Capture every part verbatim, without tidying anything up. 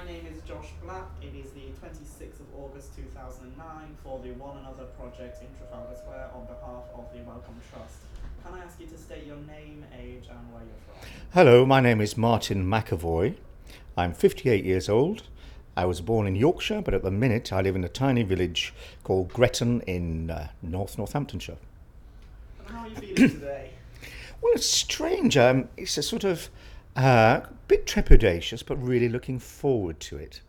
My name is Josh Black. It is the twenty-sixth of August two thousand nine for the One Another project in Trafalgar Square on behalf of the Wellcome Trust. Can I ask you to state your name, age, and where you're from? Hello, my name is Martin McAvoy. I'm fifty-eight years old. I was born in Yorkshire, but at the minute I live in a tiny village called Gretton in uh, North Northamptonshire. And how are you feeling today? Well, it's strange. Um, it's a sort of uh, bit trepidatious, but really looking forward to it.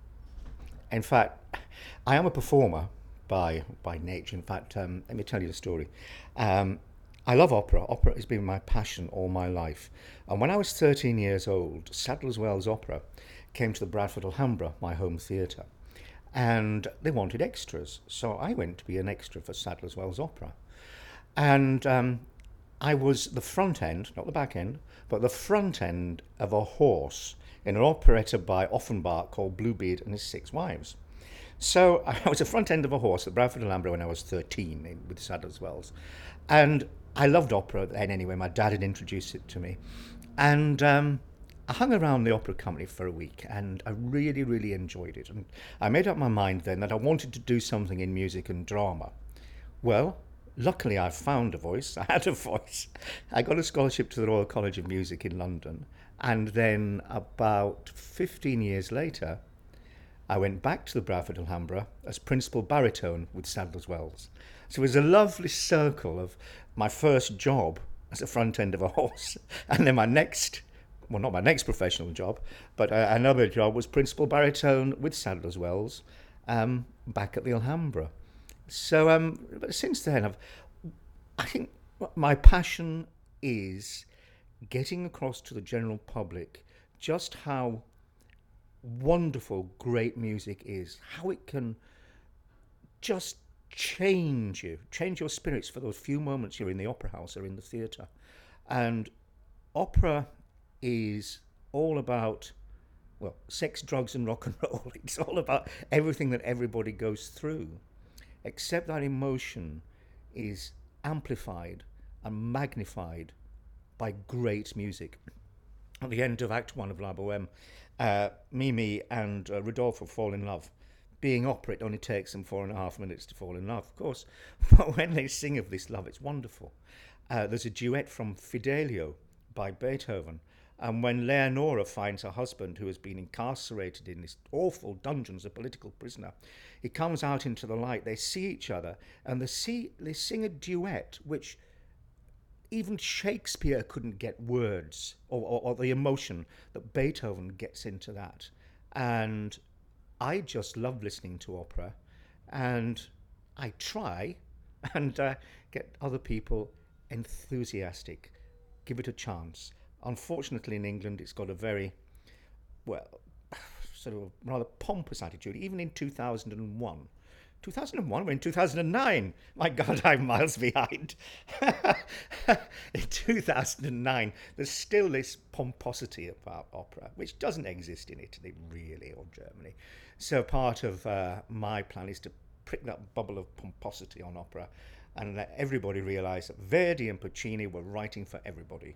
In fact, I am a performer by by nature. In fact, um, let me tell you the story. Um, I love opera. Opera has been my passion all my life. And when I was thirteen years old, Sadler's Wells Opera came to the Bradford Alhambra, my home theatre, and they wanted extras. So I went to be an extra for Sadler's Wells Opera. And um, I was the front end, not the back end, but the front end of a horse in an operetta by Offenbach called Bluebeard and His Six Wives. So I was the front end of a horse at Bradford Alhambra when I was thirteen in, with Sadler's Wells. And I loved opera then anyway. My dad had introduced it to me. And um, I hung around the opera company for a week and I really, really enjoyed it. And I made up my mind then that I wanted to do something in music and drama. Well, luckily I found a voice. I had a voice. I got a scholarship to the Royal College of Music in London. And then about fifteen years later, I went back to the Bradford Alhambra as principal baritone with Sadler's Wells. So it was a lovely circle of my first job as a front end of a horse, and then my next, well, not my next professional job, but uh, another job was principal baritone with Sadler's Wells, um, back at the Alhambra. So um, but since then, I've, I think my passion is getting across to the general public just how wonderful great music is, how it can just change you, change your spirits for those few moments you're in the opera house or in the theatre. And opera is all about, well, sex, drugs, and rock and roll. It's all about everything that everybody goes through, except that emotion is amplified and magnified by great music. At the end of Act One of La Boheme, uh, Mimi and uh, Rodolfo fall in love. Being opera, it only takes them four and a half minutes to fall in love, of course. But when they sing of this love, it's wonderful. Uh, there's a duet from Fidelio by Beethoven. And when Leonora finds her husband, who has been incarcerated in this awful dungeon as a political prisoner, he comes out into the light. They see each other, and they see they sing a duet which even Shakespeare couldn't get words or, or, or the emotion that Beethoven gets into that. And I just love listening to opera, and I try and uh, get other people enthusiastic, give it a chance. Unfortunately, in England, it's got a very, well, sort of rather pompous attitude, even in two thousand one. two thousand one? We're in two thousand nine. My God, I'm miles behind. In two thousand nine, there's still this pomposity about opera, which doesn't exist in Italy, really, or Germany. So part of uh, my plan is to prick that bubble of pomposity on opera and let everybody realise that Verdi and Puccini were writing for everybody.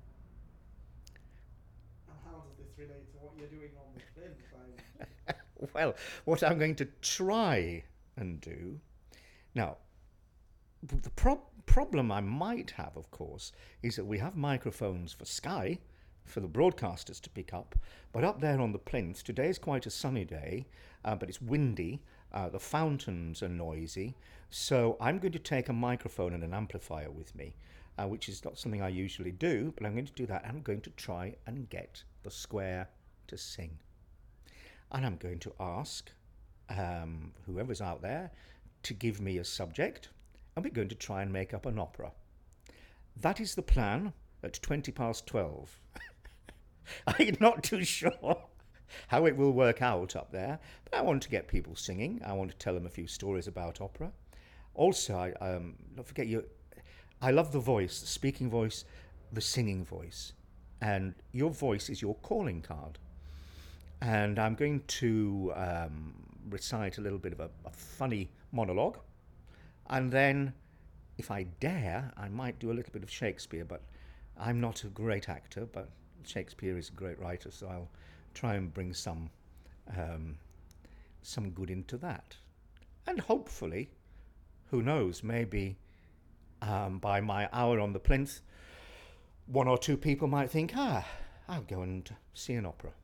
And how does this relate to what you're doing on the plinth? I... Well, what I'm going to try and do now, the pro- problem I might have, of course, is that we have microphones for Sky, for the broadcasters to pick up, but up there on the plinth, today is quite a sunny day, uh, but it's windy, uh, the fountains are noisy, so I'm going to take a microphone and an amplifier with me, uh, which is not something I usually do, but I'm going to do that. I'm going to try and get the square to sing. And I'm going to ask um, whoever's out there to give me a subject, and we're going to try and make up an opera. That is the plan at twenty past twelve. I'm not too sure how it will work out up there, but I want to get people singing. I want to tell them a few stories about opera. Also, I, um, don't forget, you. I love the voice, the speaking voice, the singing voice, and your voice is your calling card. And I'm going to um, recite a little bit of a, a funny monologue, and then, if I dare, I might do a little bit of Shakespeare, but I'm not a great actor, but Shakespeare is a great writer, so I'll try and bring some um, some good into that. And hopefully, who knows, maybe um, by my hour on the plinth, one or two people might think, ah, I'll go and see an opera.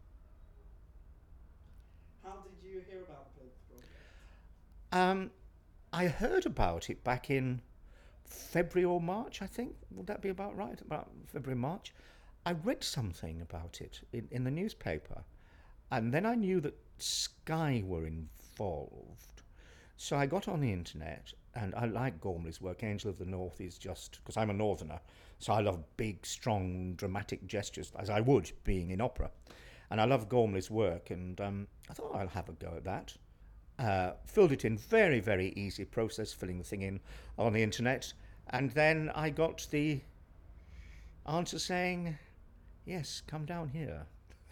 How did you hear about the Plinth project? Um, I heard about it back in February or March, I think. Would that be about right? About February, March. I read something about it in, in the newspaper. And then I knew that Sky were involved. So I got on the internet, and I like Gormley's work. Angel of the North is just, because I'm a northerner, so I love big, strong, dramatic gestures, as I would, being in opera. And I love Gormley's work, and um, I thought, I'll have a go at that. Uh, filled it in, very, very easy process, filling the thing in on the internet. And then I got the answer saying, yes, come down here.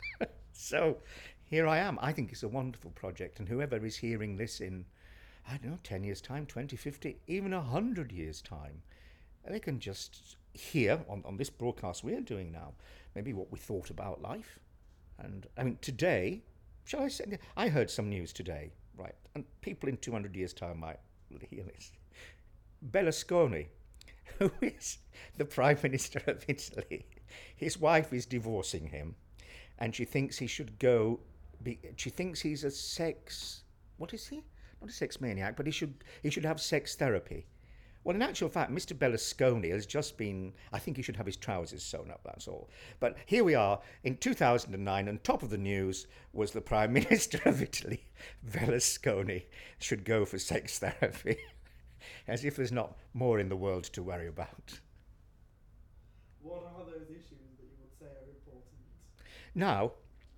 So here I am. I think it's a wonderful project, and whoever is hearing this in, I don't know, ten years' time, twenty, fifty, even one hundred years' time, they can just hear on, on this broadcast we're doing now, maybe what we thought about life. And I mean, today, shall I say, I heard some news today, right, and people in two hundred years' time might hear this. Berlusconi, who is the Prime Minister of Italy, his wife is divorcing him, and she thinks he should go, be, she thinks he's a sex, what is he? Not a sex maniac, but he should he should have sex therapy. Well, in actual fact, Mister Berlusconi has just been, I think he should have his trousers sewn up, that's all. But here we are in two thousand nine, and top of the news was the Prime Minister of Italy, Berlusconi, should go for sex therapy. As if there's not more in the world to worry about. What are those issues that you would say are important? Now,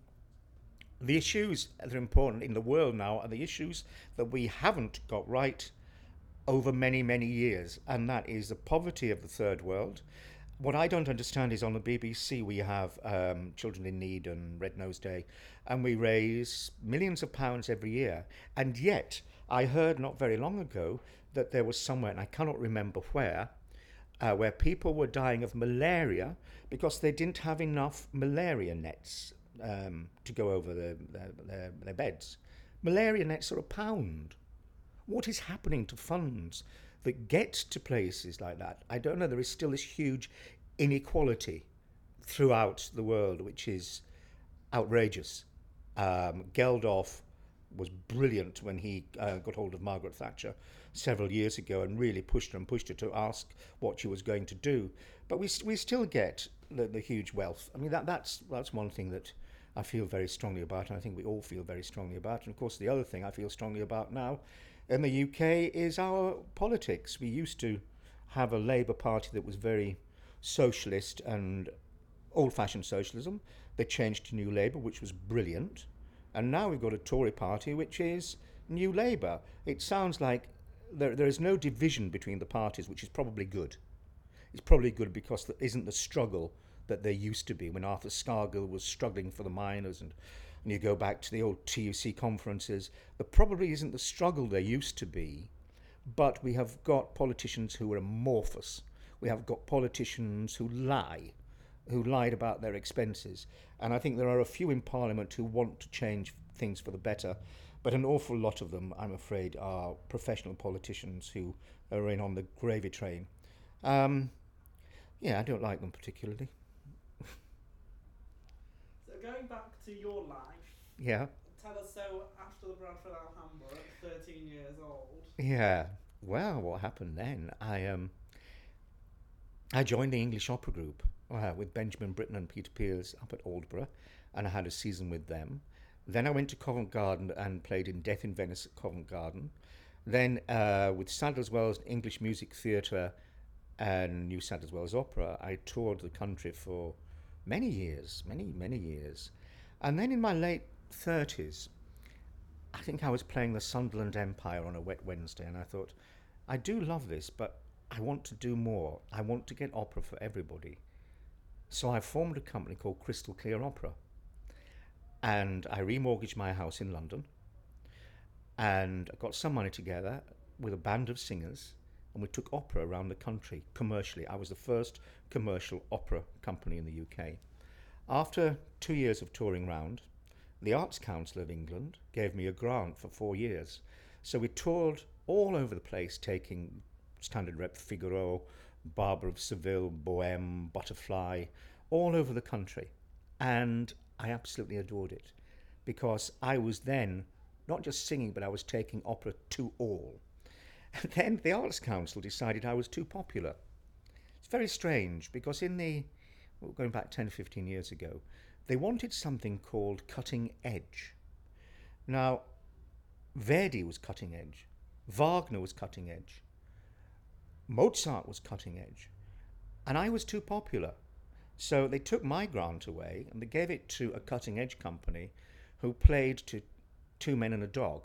the issues that are important in the world now are the issues that we haven't got right over many, many years, and that is the poverty of the third world. What I don't understand is on the B B C we have um, Children in Need and Red Nose Day, and we raise millions of pounds every year, and yet I heard not very long ago that there was somewhere, and I cannot remember where, uh, where people were dying of malaria because they didn't have enough malaria nets um, to go over their, their, their, their beds. Malaria nets are a pound. What is happening to funds that get to places like that? I don't know. There is still this huge inequality throughout the world, which is outrageous. Um, Geldof was brilliant when he uh, got hold of Margaret Thatcher several years ago and really pushed her and pushed her to ask what she was going to do. But we we still get the, the huge wealth. I mean, that that's that's one thing that I feel very strongly about, and I think we all feel very strongly about. And of course, the other thing I feel strongly about now in the U K is our politics. We used to have a Labour Party that was very socialist and old-fashioned socialism. They changed to New Labour, which was brilliant. And now we've got a Tory party, which is New Labour. It sounds like there there is no division between the parties, which is probably good. It's probably good because there isn't the struggle that there used to be when Arthur Scargill was struggling for the miners, and, and you go back to the old T U C conferences. There probably isn't the struggle there used to be, but we have got politicians who are amorphous. We have got politicians who lie, who lied about their expenses. And I think there are a few in Parliament who want to change things for the better, but an awful lot of them, I'm afraid, are professional politicians who are in on the gravy train. Um, yeah, I don't like them particularly. So going back to your life, Yeah. tell us, so after the Bradford Alhambra, at thirteen years old, Yeah. Well, what happened then? I um, I joined the English Opera Group uh, with Benjamin Britten and Peter Pears up at Aldborough, and I had a season with them. Then I went to Covent Garden and played in Death in Venice at Covent Garden. Then uh, with Sadler's Wells English Music Theatre and New Sadler's Wells Opera, I toured the country for many years, many, many years. And then in my late thirties, I think I was playing the Sunderland Empire on a wet Wednesday, and I thought, I do love this, but I want to do more. I want to get opera for everybody. So I formed a company called Crystal Clear Opera. And I remortgaged my house in London, and I got some money together with a band of singers, and we took opera around the country commercially. I was the first commercial opera company in the U K. After two years of touring round, the Arts Council of England gave me a grant for four years. So we toured all over the place, taking standard rep Figaro, Barber of Seville, Bohème, Butterfly, all over the country. And I absolutely adored it because I was then not just singing, but I was taking opera to all. And then the Arts Council decided I was too popular. It's very strange because in the, well, going back ten or fifteen years ago, they wanted something called cutting edge. Now, Verdi was cutting edge, Wagner was cutting edge, Mozart was cutting edge, and I was too popular. So they took my grant away and they gave it to a cutting edge company who played to Two Men and a Dog.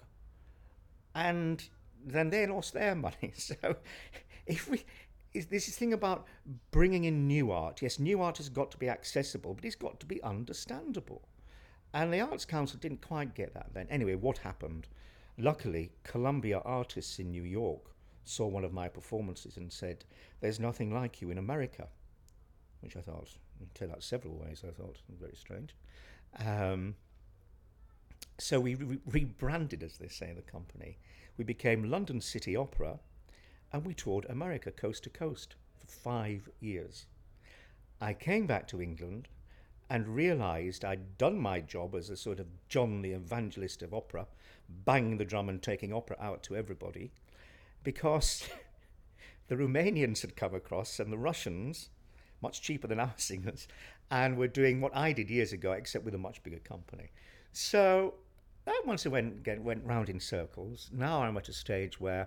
And then they lost their money. So if we, is this thing about bringing in new art. Yes, new art has got to be accessible, but it's got to be understandable. And the Arts Council didn't quite get that then. Anyway, what happened? Luckily, Columbia Artists in New York saw one of my performances and said, "There's nothing like you in America," which I thought, turned out several ways, I thought, very strange. Um, so we re- rebranded, as they say, the company. We became London City Opera, and we toured America coast to coast for five years. I came back to England and realised I'd done my job as a sort of John the Evangelist of opera, banging the drum and taking opera out to everybody, because the Romanians had come across and the Russians, much cheaper than our singers, and were doing what I did years ago, except with a much bigger company. So that once it went, went round in circles. Now I'm at a stage where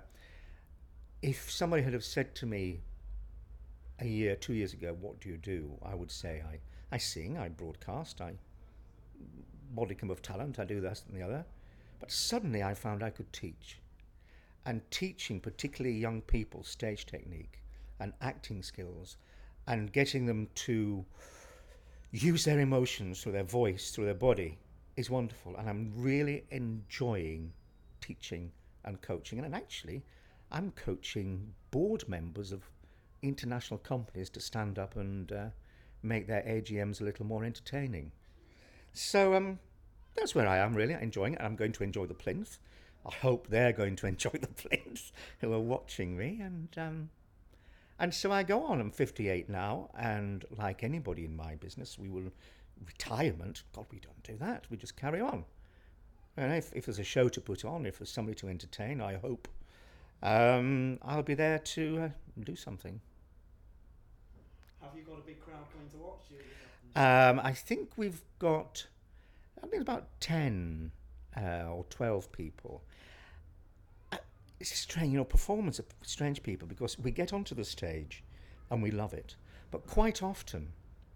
if somebody had have said to me a year, two years ago, what do you do? I would say I, I sing, I broadcast, I modicum of talent, I do this and the other. But suddenly I found I could teach. And teaching particularly young people stage technique and acting skills and getting them to use their emotions through their voice, through their body, is wonderful. And I'm really enjoying teaching and coaching. And actually, I'm coaching board members of international companies to stand up and uh, make their A G Ms a little more entertaining. So um, that's where I am, really, enjoying it. I'm going to enjoy the plinth. I hope they're going to enjoy the plinth who are watching me. And um, and so I go on. I'm fifty-eight now, and like anybody in my business, we will, retirement, God, we don't do that. We just carry on. And if, if there's a show to put on, if there's somebody to entertain, I hope um, I'll be there to uh, do something. Have you got a big crowd coming to watch you? Um, I think we've got, I think about ten uh, or twelve people. Uh, it's strange, you know, performance of strange people, because we get onto the stage and we love it. But quite often,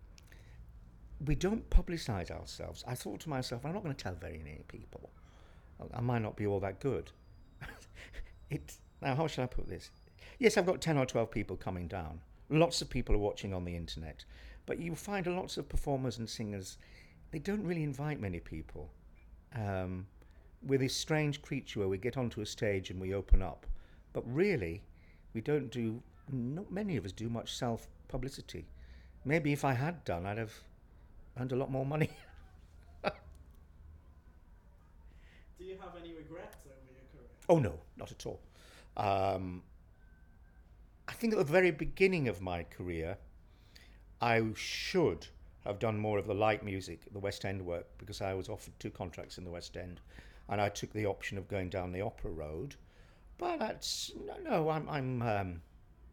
we don't publicise ourselves. I thought to myself, I'm not going to tell very many people. I might not be all that good. it Now, how shall I put this? Yes, I've got ten or twelve people coming down. Lots of people are watching on the internet. But you find lots of performers and singers, they don't really invite many people. Um, we're this strange creature where we get onto a stage and we open up. But really, we don't do, not many of us do much self-publicity. Maybe if I had done, I'd have earned a lot more money. Do you have any regrets over your career? Oh no, not at all. Um, I think at the very beginning of my career, I should have done more of the light music, the West End work, because I was offered two contracts in the West End, and I took the option of going down the opera road. But that's no, no I'm, I'm um,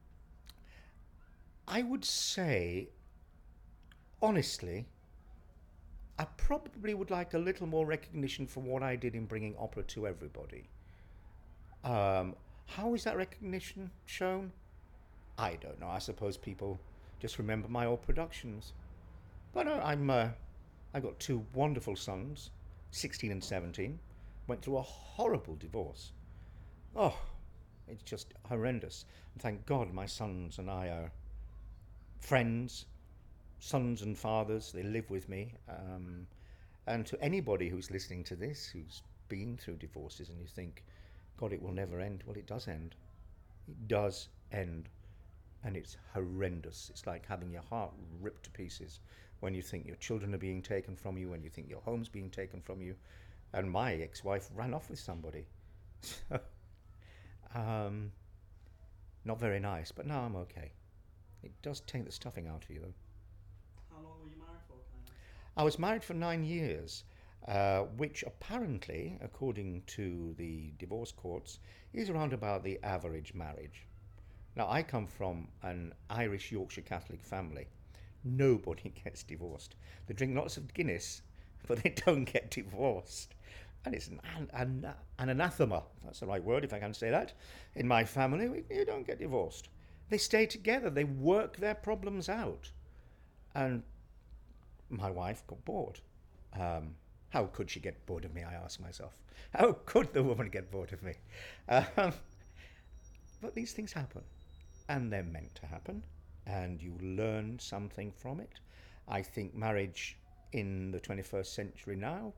I would say, honestly, I probably would like a little more recognition for what I did in bringing opera to everybody. Um, how is that recognition shown? I don't know. I suppose people just remember my old productions. But no, I'm, uh, I got two wonderful sons, sixteen and seventeen, went through a horrible divorce. Oh, it's just horrendous. And thank God my sons and I are friends, sons and fathers. They live with me. Um, and to anybody who's listening to this, who's been through divorces and you think, God, it will never end. Well, it does end. It does end. And it's horrendous. It's like having your heart ripped to pieces when you think your children are being taken from you, when you think your home's being taken from you. And my ex-wife ran off with somebody. So, um, not very nice, but now I'm okay. It does take the stuffing out of you, though. How long were you married for, can I ask? I was married for nine years, uh, which apparently, according to the divorce courts, is around about the average marriage. Now, I come from an Irish Yorkshire Catholic family. Nobody gets divorced. They drink lots of Guinness, but they don't get divorced. And it's an, an, an anathema, if that's the right word, if I can say that. In my family, we, you don't get divorced. They stay together. They work their problems out. And my wife got bored. Um, how could she get bored of me, I ask myself. How could the woman get bored of me? Um, but these things happen. And they're meant to happen. And you learn something from it. I think marriage in the twenty-first century now,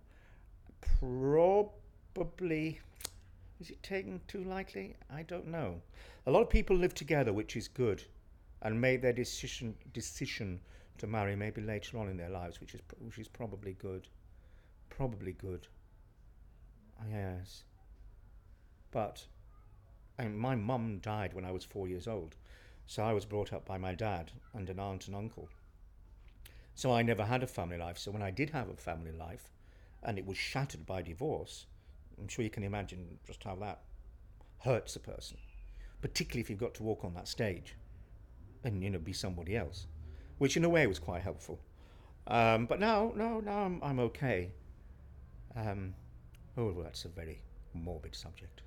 probably, is it taken too lightly? I don't know. A lot of people live together, which is good, and made their decision decision to marry maybe later on in their lives, which is which is probably good. Probably good. Yes. But I mean, my mum died when I was four years old, so I was brought up by my dad and an aunt and uncle. So I never had a family life. So when I did have a family life, and it was shattered by divorce, I'm sure you can imagine just how that hurts a person, particularly if you've got to walk on that stage and, you know, be somebody else, which in a way was quite helpful. Um, but now, no, now I'm, I'm okay. Um, oh, well, that's a very morbid subject.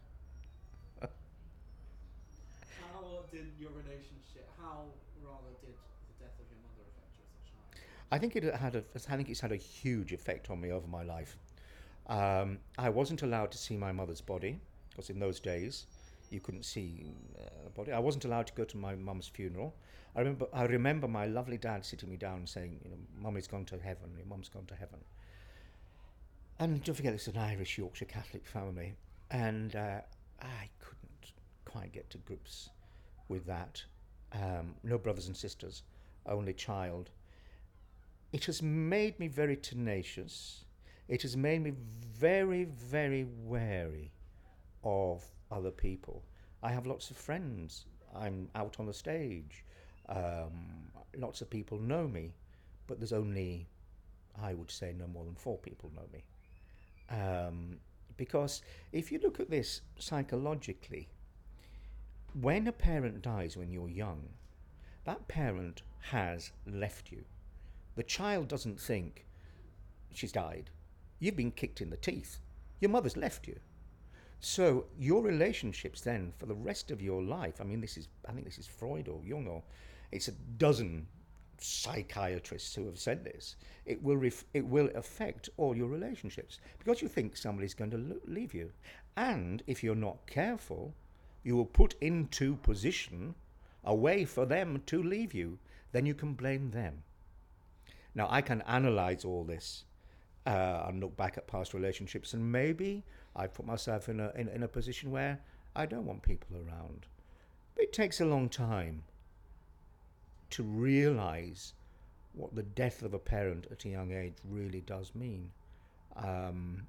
How did your relationship, how rather did the death of your mother affect you as a child? I think it had a, I think it's had a huge effect on me over my life. Um, I wasn't allowed to see my mother's body because in those days you couldn't see uh, the body. I wasn't allowed to go to my mum's funeral. I remember, I remember my lovely dad sitting me down and saying, you know, Mummy's gone to heaven. Your mum's gone to heaven. And don't forget, it's an Irish Yorkshire Catholic family, and uh, I couldn't quite get to grips with that. Um, no brothers and sisters, only child. It has made me very tenacious. It has made me very, very wary of other people. I have lots of friends. I'm out on the stage. Um, lots of people know me, but there's only, I would say, no more than four people know me. Um, because if you look at this psychologically, when a parent dies when you're young, that parent has left you. The child doesn't think, she's died. You've been kicked in the teeth. Your mother's left you. So your relationships then for the rest of your life, I mean, this is, I think this is Freud or Jung, or it's a dozen psychiatrists who have said this. It will ref, it will affect all your relationships because you think somebody's going to lo- leave you. And if you're not careful, you will put into position a way for them to leave you. Then you can blame them. Now, I can analyze all this uh, and look back at past relationships, and maybe I put myself in a, in, in a position where I don't want people around. But it takes a long time to realize what the death of a parent at a young age really does mean. Um,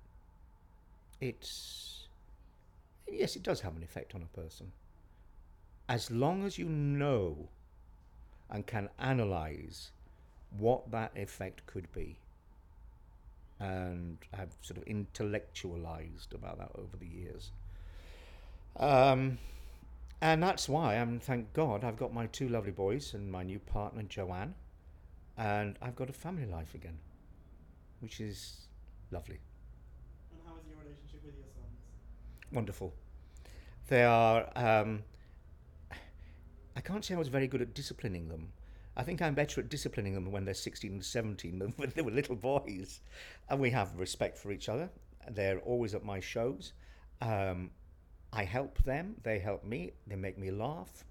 it's, yes, it does have an effect on a person. As long as you know and can analyze what that effect could be, and I've sort of intellectualized about that over the years. Um, and that's why I'm, thank God, I've got my two lovely boys and my new partner, Joanne, and I've got a family life again, which is lovely. And how is your relationship with your sons? Wonderful. They are, um, I can't say I was very good at disciplining them. I think I'm better at disciplining them when they're sixteen and seventeen than when they were little boys. And we have respect for each other. They're always at my shows. Um, I help them. They help me. They make me laugh.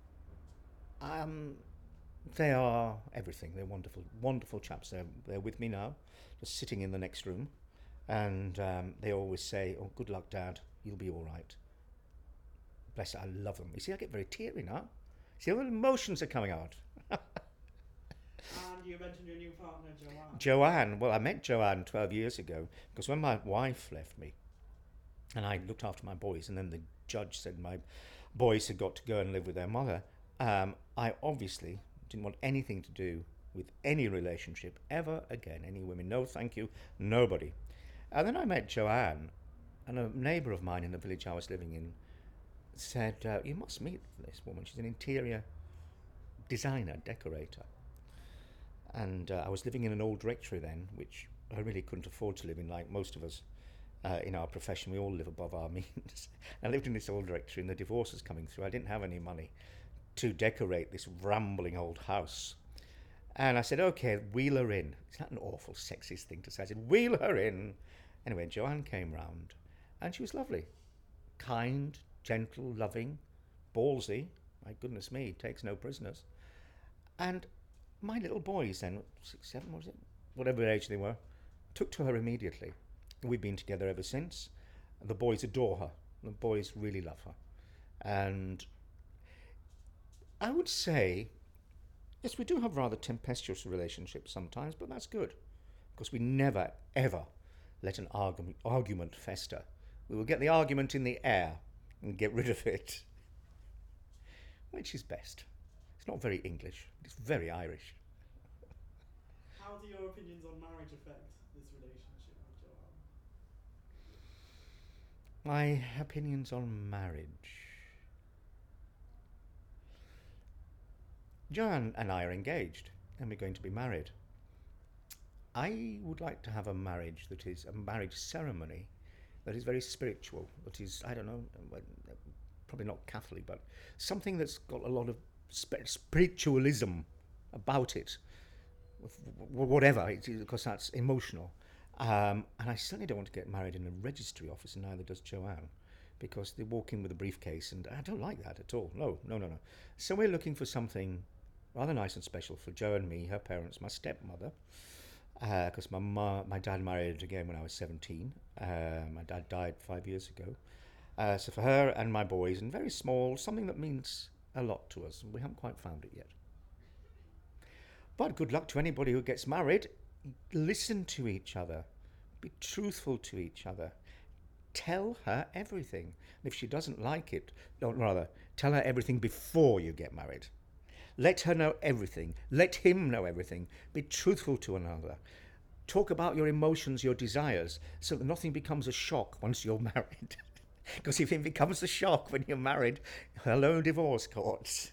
Um, they are everything. They're wonderful, wonderful chaps. They're, they're with me now, just sitting in the next room. And um, they always say, oh, good luck, Dad. You'll be all right. Bless it. I love them. You see, I get very teary now. See, all the emotions are coming out. And you mentioned your new partner, Joanne. Joanne, well, I met Joanne twelve years ago because when my wife left me and I looked after my boys, and then the judge said my boys had got to go and live with their mother, um, I obviously didn't want anything to do with any relationship ever again. Any women, no thank you, nobody. And then I met Joanne, and a neighbour of mine in the village I was living in said, uh, you must meet this woman. She's an interior designer, decorator. And uh, I was living in an old rectory then, which I really couldn't afford to live in, like most of us uh, in our profession. We all live above our means. I lived in this old rectory, and the divorce was coming through. I didn't have any money to decorate this rambling old house. And I said, okay, wheel her in. It's not an awful sexist thing to say. I said, wheel her in. Anyway, Joanne came round, and she was lovely. Kind, gentle, loving, ballsy. My goodness me, takes no prisoners. And my little boys then, six, seven, what was it? Whatever age they were, took to her immediately. We've been together ever since. The boys adore her. The boys really love her. And I would say, yes, we do have rather tempestuous relationships sometimes, but that's good. Because we never, ever let an argu- argument fester. We will get the argument in the air and get rid of it. Which is best. It's not very English. It's very Irish. How do your opinions on marriage affect this relationship with Joanne? My opinions on marriage. Joanne and I are engaged, and we're going to be married. I would like to have a marriage that is a marriage ceremony that is very spiritual, that is, I don't know, probably not Catholic, but something that's got a lot of spiritualism about it, whatever, because that's emotional. Um, and I certainly don't want to get married in a registry office, and neither does Joanne, because they walk in with a briefcase, and I don't like that at all. No, no, no, no. So we're looking for something rather nice and special for Jo and me, her parents, my stepmother, because uh, my ma, my dad married again when I was seventeen. Uh, my dad died five years ago. Uh, so for her and my boys, and very small, something that means a lot to us, and we haven't quite found it yet. But good luck to anybody who gets married. Listen to each other. Be truthful to each other. Tell her everything. And if she doesn't like it, no, rather, tell her everything before you get married. Let her know everything. Let him know everything. Be truthful to one another. Talk about your emotions, your desires, so that nothing becomes a shock once you're married. Because if it becomes a shock when you're married, hello, divorce courts.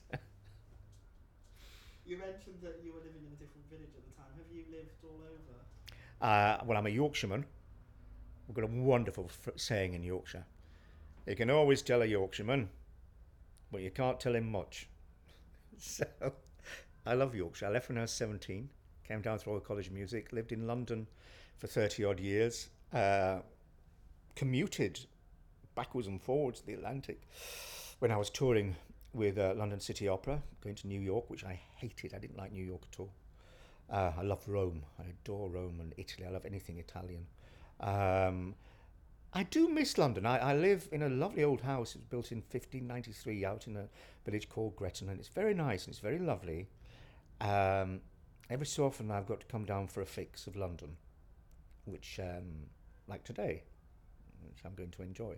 You mentioned that you were living in a different village at the time. Have you lived all over? Uh, well, I'm a Yorkshireman. We've got a wonderful f- saying in Yorkshire. You can always tell a Yorkshireman, but you can't tell him much. So, I love Yorkshire. I left when I was seventeen, came down through Royal College of Music, lived in London for thirty odd years, uh, commuted backwards and forwards the Atlantic when I was touring with uh, London City Opera, going to New York, which I hated. I didn't like New York at all. Uh, I love Rome. I adore Rome and Italy. I love anything Italian. Um, I do miss London. I, I live in a lovely old house. It was built in fifteen ninety-three out in a village called Gretton, and it's very nice and it's very lovely. Um, every so often I've got to come down for a fix of London, which, um, like today, which I'm going to enjoy.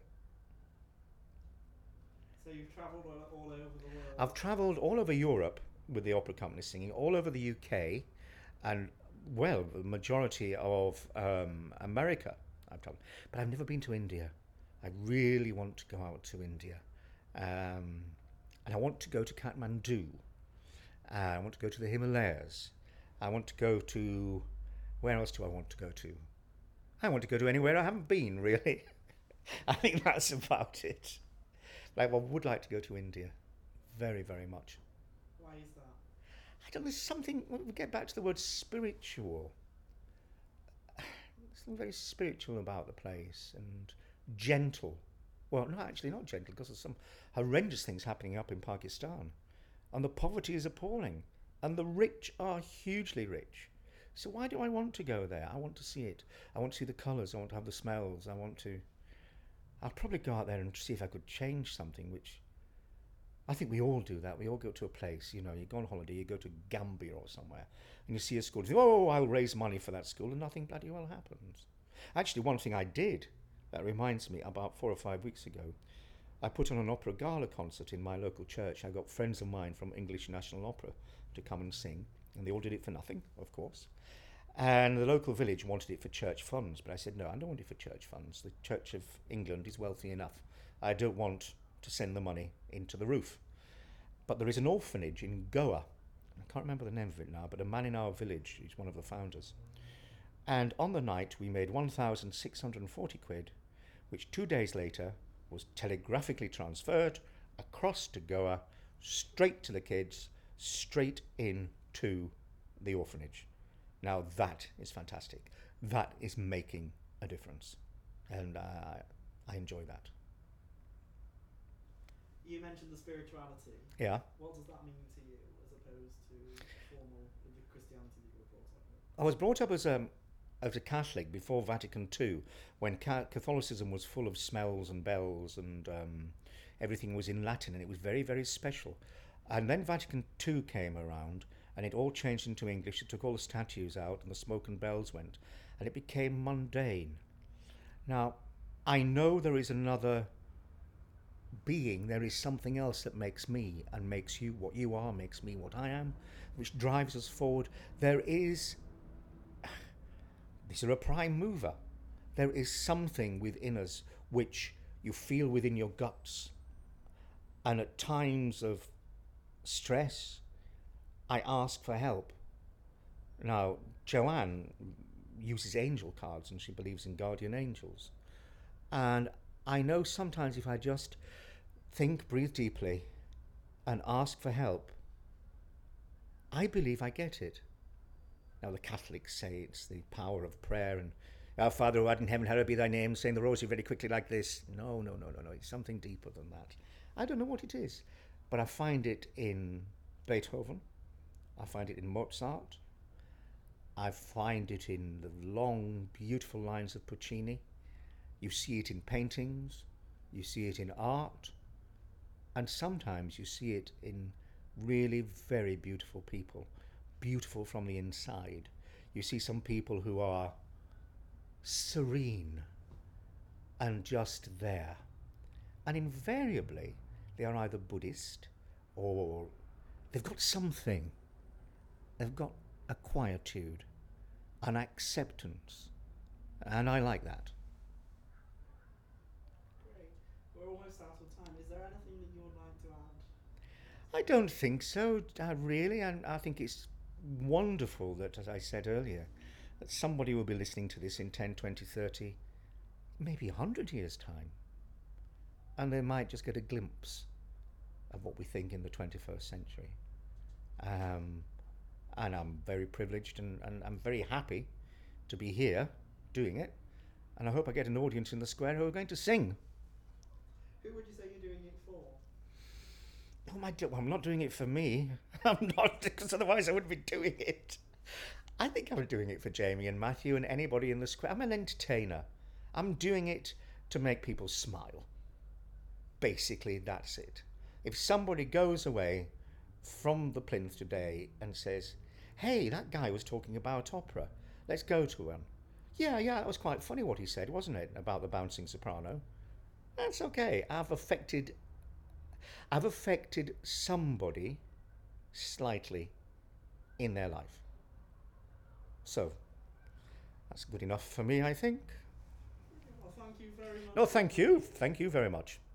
So you've travelled all, all over the world? I've travelled all over Europe with the opera company singing, all over the U K, and, well, the majority of um, America I've travelled. But I've never been to India. I really want to go out to India. Um, and I want to go to Kathmandu. Uh, I want to go to the Himalayas. I want to go to... Where else do I want to go to? I want to go to anywhere I haven't been, really. I think that's about it. Like, I would like to go to India. Very, very much. Why is that? I don't know, there's something... When we get back to the word spiritual... There's something very spiritual about the place, and gentle. Well, no, actually not gentle, because there's some horrendous things happening up in Pakistan. And the poverty is appalling. And the rich are hugely rich. So why do I want to go there? I want to see it. I want to see the colours. I want to have the smells. I want to... I'll probably go out there and see if I could change something which I think we all do that. We all go to a place, you know, you go on holiday, you go to Gambia or somewhere, and you see a school, you think, oh, I'll raise money for that school, and nothing bloody well happens. Actually, one thing I did, that reminds me, about four or five weeks ago, I put on an opera gala concert in my local church. I got friends of mine from English National Opera to come and sing, and they all did it for nothing, of course. And the local village wanted it for church funds, but I said, no, I don't want it for church funds. The Church of England is wealthy enough. I don't want to send the money into the roof. But there is an orphanage in Goa. I can't remember the name of it now, but a man in our village is one of the founders. And on the night, we made one thousand six hundred forty quid, which two days later was telegraphically transferred across to Goa, straight to the kids, straight into the orphanage. Now that is fantastic. That is making a difference. And uh, I enjoy that. You mentioned the spirituality. Yeah. What does that mean to you as opposed to formal the Christianity that you were brought up with? I was brought up as a, as a Catholic before Vatican Two, when Ca- Catholicism was full of smells and bells, and um, everything was in Latin, and it was very, very special. And then Vatican Two came around, and it all changed into English. It took all the statues out, and the smoke and bells went, and it became mundane. Now, I know there is another being, there is something else that makes me and makes you what you are, makes me what I am, which drives us forward. There is, these are a prime mover. There is something within us which you feel within your guts. And at times of stress, I ask for help. Now, Joanne uses angel cards and she believes in guardian angels. And I know sometimes if I just think, breathe deeply, and ask for help, I believe I get it. Now, the Catholics say it's the power of prayer and Our Father who art in heaven, hallowed be thy name, saying the rosary very quickly like this. No, no, no, no, no. It's something deeper than that. I don't know what it is, but I find it in Beethoven. I find it in Mozart. I find it in the long, beautiful lines of Puccini. You see it in paintings, you see it in art, and sometimes you see it in really very beautiful people, beautiful from the inside. You see some people who are serene and just there. And invariably, they are either Buddhist or they've got something. They've got a quietude, an acceptance, and I like that. Great. We're almost out of time. Is there anything that you would like to add? I don't think so, uh, really. And I think it's wonderful that, as I said earlier, that somebody will be listening to this in ten, twenty, thirty, maybe one hundred years' time. And they might just get a glimpse of what we think in the twenty-first century. Um, and I'm very privileged and, and I'm very happy to be here doing it. And I hope I get an audience in the square who are going to sing. Who would you say you're doing it for? Oh my, well, I'm not doing it for me. I'm not, because otherwise I wouldn't be doing it. I think I'm doing it for Jamie and Matthew and anybody in the square. I'm an entertainer. I'm doing it to make people smile. Basically, that's it. If somebody goes away from the plinth today and says, hey, that guy was talking about opera, let's go to one. Yeah, yeah, that was quite funny what he said, wasn't it, about the bouncing soprano? That's okay. I've affected, I've affected somebody slightly in their life. So, that's good enough for me, I think. Well, thank you very much. No, thank you. Thank you very much.